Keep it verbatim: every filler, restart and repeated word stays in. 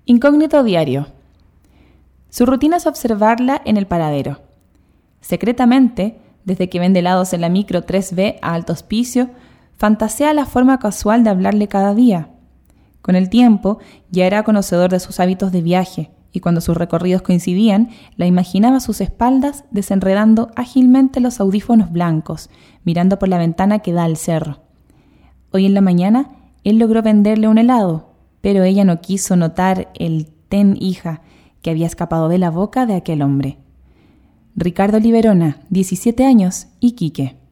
Incógnito diario. Su rutina es observarla en el paradero. Secretamente, desde que vende helados en la micro tres B a Alto Hospicio, fantasea la forma casual de hablarle cada día. Con el tiempo, ya era conocedor de sus hábitos de viaje, y cuando sus recorridos coincidían, la imaginaba a sus espaldas desenredando ágilmente los audífonos blancos, mirando por la ventana que da al cerro. Hoy en la mañana, él logró venderle un helado, pero ella no quiso notar el «ten, hija» que había escapado de la boca de aquel hombre. Ricardo Liberona, diecisiete años, Iquique.